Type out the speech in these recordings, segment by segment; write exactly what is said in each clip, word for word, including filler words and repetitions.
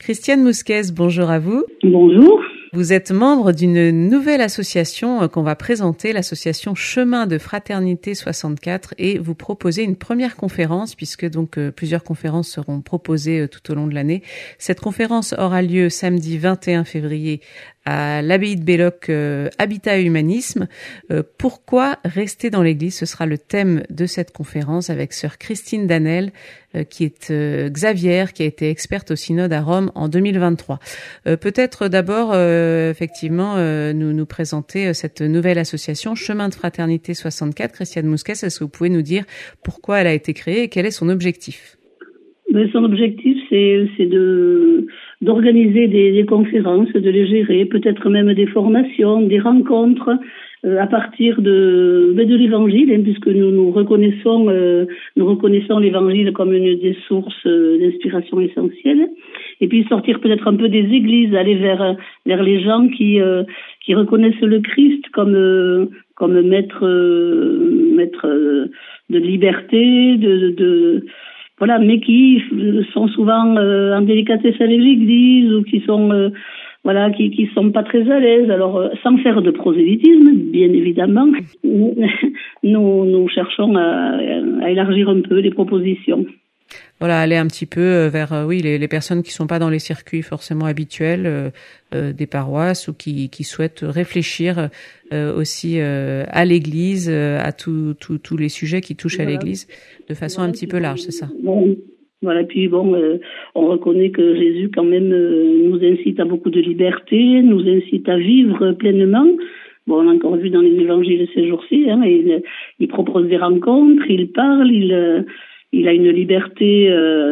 Christiane Mousquez, bonjour à vous. Bonjour. Vous êtes membre d'une nouvelle association qu'on va présenter, l'association Chemin de Fraternité soixante-quatre, et vous proposez une première conférence, puisque donc euh, plusieurs conférences seront proposées euh, tout au long de l'année. Cette conférence aura lieu samedi vingt et un février à l'abbaye de Belloc, euh, Habitat et Humanisme. Euh, pourquoi rester dans l'Église? Ce sera le thème de cette conférence avec sœur Christine Danel, euh, qui est euh, Xavière, qui a été experte au synode à Rome en deux mille vingt-trois. Euh, peut-être d'abord, euh, effectivement, euh, nous nous présenter euh, cette nouvelle association Chemin de Fraternité soixante-quatre. Christiane Mousquez, est-ce que vous pouvez nous dire pourquoi elle a été créée et quel est son objectif? Mais son objectif, c'est, c'est de, d'organiser des, des conférences, de les gérer, peut-être même des formations, des rencontres, euh, à partir de, de l'évangile, hein, puisque nous, nous reconnaissons, euh, nous reconnaissons l'évangile comme une des sources euh, d'inspiration essentielle. Et puis sortir peut-être un peu des églises, aller vers, vers les gens qui, euh, qui reconnaissent le Christ comme, euh, comme maître, euh, maître euh, de liberté, de, de, de voilà, mais qui sont souvent euh, en délicatesse avec l'Église ou qui sont euh, voilà, qui qui sont pas très à l'aise. Alors, euh, sans faire de prosélytisme, bien évidemment, nous nous cherchons à, à élargir un peu les propositions. Voilà, aller un petit peu vers euh, oui les, les personnes qui sont pas dans les circuits forcément habituels euh, euh, des paroisses ou qui qui souhaitent réfléchir euh, aussi euh, à l'Église, euh, à tous tout, tous les sujets qui touchent voilà. à l'Église de façon voilà, un petit peu large, c'est ça. Bon, voilà, puis bon, euh, on reconnaît que Jésus quand même euh, nous incite à beaucoup de liberté, nous incite à vivre pleinement. Bon, on a encore vu dans les évangiles ces jours-ci, hein, il, il propose des rencontres, il parle, il euh, il a une liberté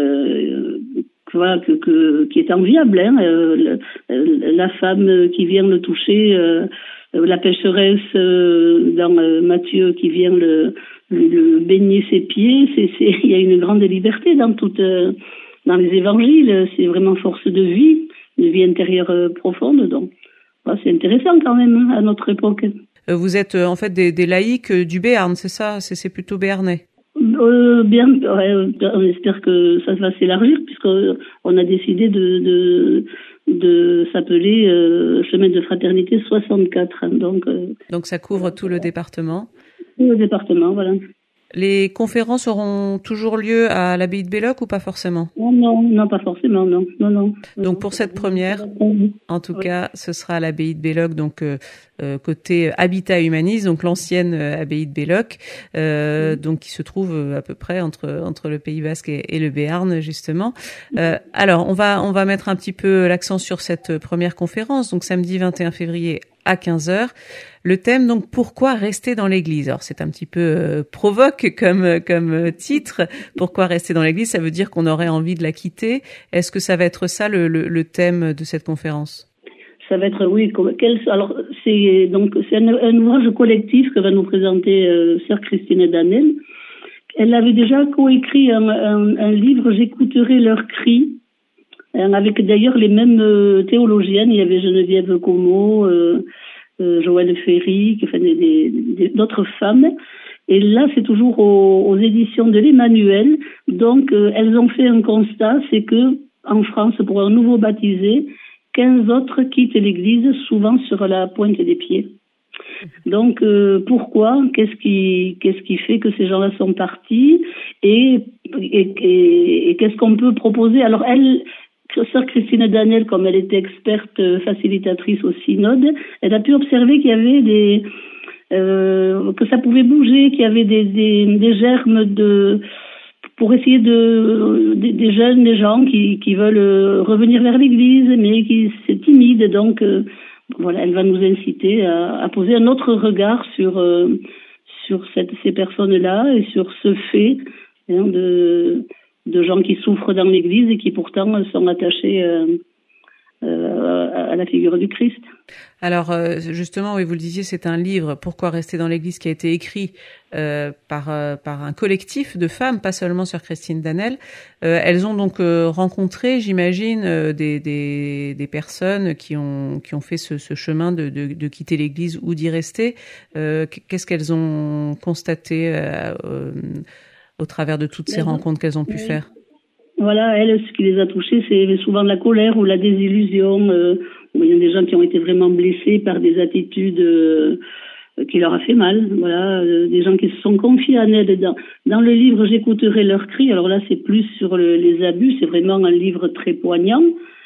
euh, voilà, que, que, qui est enviable. Hein. Euh, la femme qui vient le toucher, euh, la pécheresse euh, dans euh, Matthieu qui vient le, le baigner ses pieds, c'est, c'est, il y a une grande liberté dans, toute, euh, dans les évangiles. C'est vraiment force de vie, une vie intérieure euh, profonde. Donc, voilà, c'est intéressant quand même à notre époque. Vous êtes euh, en fait des, des laïcs du Béarn, c'est ça? C'est, c'est plutôt béarnais? Euh, bien, ouais, on espère que ça va s'élargir puisqu'on a décidé de, de, de s'appeler euh, Chemin de Fraternité soixante-quatre. Donc, euh, donc ça couvre tout le département. Tout le département, voilà. Les conférences auront toujours lieu à l'abbaye de Belloc ou pas forcément? Non, non, non, pas forcément, non, non, non. Donc pour cette première, en tout oui. cas, ce sera à l'abbaye de Belloc, donc euh, euh, côté Habitat Humanisme, donc l'ancienne euh, abbaye de Belloc, euh, oui. donc qui se trouve à peu près entre entre le Pays Basque et, et le Béarn justement. Euh, alors on va on va mettre un petit peu l'accent sur cette première conférence, donc samedi vingt et un février à quinze heures. Le thème, donc, pourquoi rester dans l'Église? Alors, c'est un petit peu euh, provoque comme comme titre. Pourquoi rester dans l'Église? Ça veut dire qu'on aurait envie de la quitter. Est-ce que ça va être ça le, le, le thème de cette conférence? Ça va être, oui. Quel, alors, c'est donc c'est un, un ouvrage collectif que va nous présenter euh, sœur Christine Danel. Elle avait déjà coécrit un, un, un livre, J'écouterai leurs cris, avec d'ailleurs les mêmes euh, théologiennes. Il y avait Geneviève Como, euh, euh, Joëlle Ferry, enfin, des, des, d'autres femmes. Et là, c'est toujours aux, aux éditions de l'Emmanuel. Donc, euh, elles ont fait un constat, c'est que en France, pour un nouveau baptisé, quinze autres quittent l'Église, souvent sur la pointe des pieds. Donc, euh, pourquoi? Qu'est-ce qui, qu'est-ce qui fait que ces gens-là sont partis? Et, et, et, et qu'est-ce qu'on peut proposer? Alors, elle... Sœur Christine Danel, comme elle était experte facilitatrice au synode, elle a pu observer qu'il y avait des euh, que ça pouvait bouger, qu'il y avait des, des, des germes de pour essayer de des, des jeunes, des gens qui, qui veulent revenir vers l'Église, mais qui c'est timide. Donc euh, voilà, elle va nous inciter à, à poser un autre regard sur euh, sur cette, ces personnes-là et sur ce fait hein, de de gens qui souffrent dans l'Église et qui pourtant sont attachés euh, euh, à la figure du Christ. Alors justement, oui, vous le disiez, c'est un livre, Pourquoi rester dans l'Église, qui a été écrit euh, par euh, par un collectif de femmes, pas seulement sœur Christine Danel. Euh, elles ont donc euh, rencontré, j'imagine, euh, des des des personnes qui ont qui ont fait ce, ce chemin de, de de quitter l'Église ou d'y rester. Euh, qu'est-ce qu'elles ont constaté euh, euh, au travers de toutes ces rencontres qu'elles ont pu faire? Voilà, elle, ce qui les a touchés, c'est souvent la colère ou la désillusion. Euh, il y a des gens qui ont été vraiment blessés par des attitudes euh, qui leur a fait mal. Voilà, euh, des gens qui se sont confiés à Ned. Dans, dans le livre, j'écouterai leurs cris. Alors là, c'est plus sur le, les abus. C'est vraiment un livre très poignant,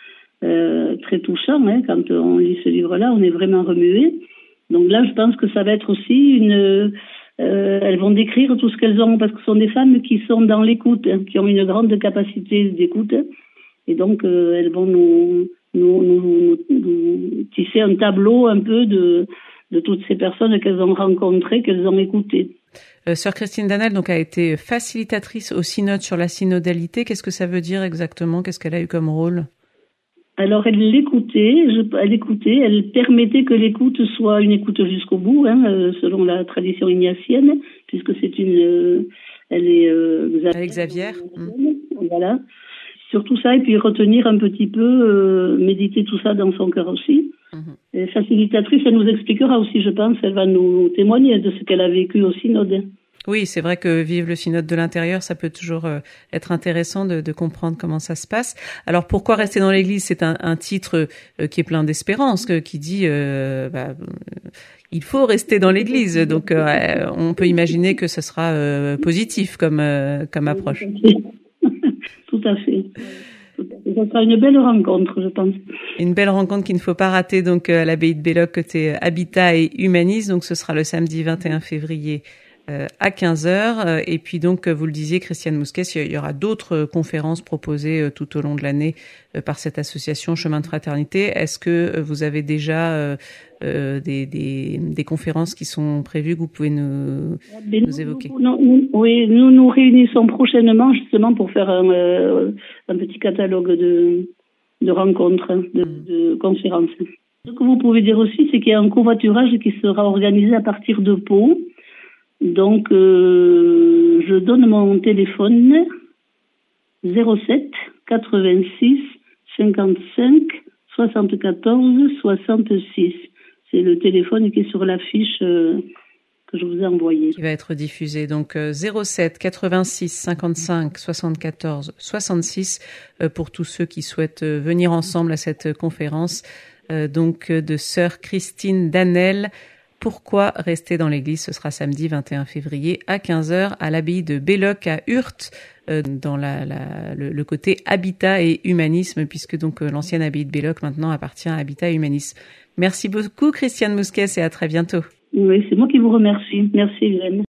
euh, très touchant. Hein. Quand on lit ce livre-là, on est vraiment remué. Donc là, je pense que ça va être aussi une... Euh, elles vont décrire tout ce qu'elles ont, parce que ce sont des femmes qui sont dans l'écoute, hein, qui ont une grande capacité d'écoute. Et donc, euh, elles vont nous, nous, nous, nous, nous tisser un tableau un peu de, de toutes ces personnes qu'elles ont rencontrées, qu'elles ont écoutées. Euh, Sœur Christine Danel donc, a été facilitatrice au synode sur la synodalité. Qu'est-ce que ça veut dire exactement? Qu'est-ce qu'elle a eu comme rôle? Alors, elle l'écoutait, je, elle écoutait, elle permettait que l'écoute soit une écoute jusqu'au bout, hein, euh, selon la tradition ignatienne, puisque c'est une, euh, elle est euh, Xavier. Xavier. Mmh. Voilà. Surtout ça, et puis retenir un petit peu, euh, méditer tout ça dans son cœur aussi. Mmh. Et facilitatrice, elle nous expliquera aussi, je pense, elle va nous témoigner de ce qu'elle a vécu au synode. Oui, c'est vrai que vivre le synode de l'intérieur, ça peut toujours euh, être intéressant de, de comprendre comment ça se passe. Alors, pourquoi rester dans l'Église? C'est un, un titre euh, qui est plein d'espérance, que, qui dit euh, bah, euh, il faut rester dans l'Église. Donc, euh, on peut imaginer que ce sera euh, positif comme euh, comme approche. Tout à fait. Ça sera une belle rencontre, je pense. Une belle rencontre qu'il ne faut pas rater donc à l'abbaye de Belloc côté Habitat et Humanisme. Donc, ce sera le samedi vingt et un février. À quinze heures. Et puis donc, vous le disiez, Christiane Mousquet, il y aura d'autres conférences proposées tout au long de l'année par cette association Chemin de Fraternité. Est-ce que vous avez déjà euh, des, des, des conférences qui sont prévues que vous pouvez nous, nous, nous évoquer? Nous, nous, oui, nous nous réunissons prochainement justement pour faire un, euh, un petit catalogue de, de rencontres, de, mmh. de conférences. Ce que vous pouvez dire aussi, c'est qu'il y a un covoiturage qui sera organisé à partir de Pau. Donc, euh, je donne mon téléphone zéro sept quatre-vingt-six cinquante-cinq soixante-quatorze soixante-six. C'est le téléphone qui est sur l'affiche euh, que je vous ai envoyée. Qui va être diffusé. Donc, euh, zéro sept quatre-vingt-six cinquante-cinq soixante-quatorze soixante-six euh, pour tous ceux qui souhaitent euh, venir ensemble à cette conférence euh, donc de Sœur Christine Danel. Pourquoi rester dans l'église? Ce sera samedi vingt et un février à quinze heures à l'abbaye de Belloc à Hurt, euh, dans la, la, le, le côté habitat et humanisme, puisque donc euh, l'ancienne abbaye de Belloc maintenant appartient à Habitat et Humanisme. Merci beaucoup Christiane Mousquet et à très bientôt. Oui, c'est moi qui vous remercie. Merci Hélène.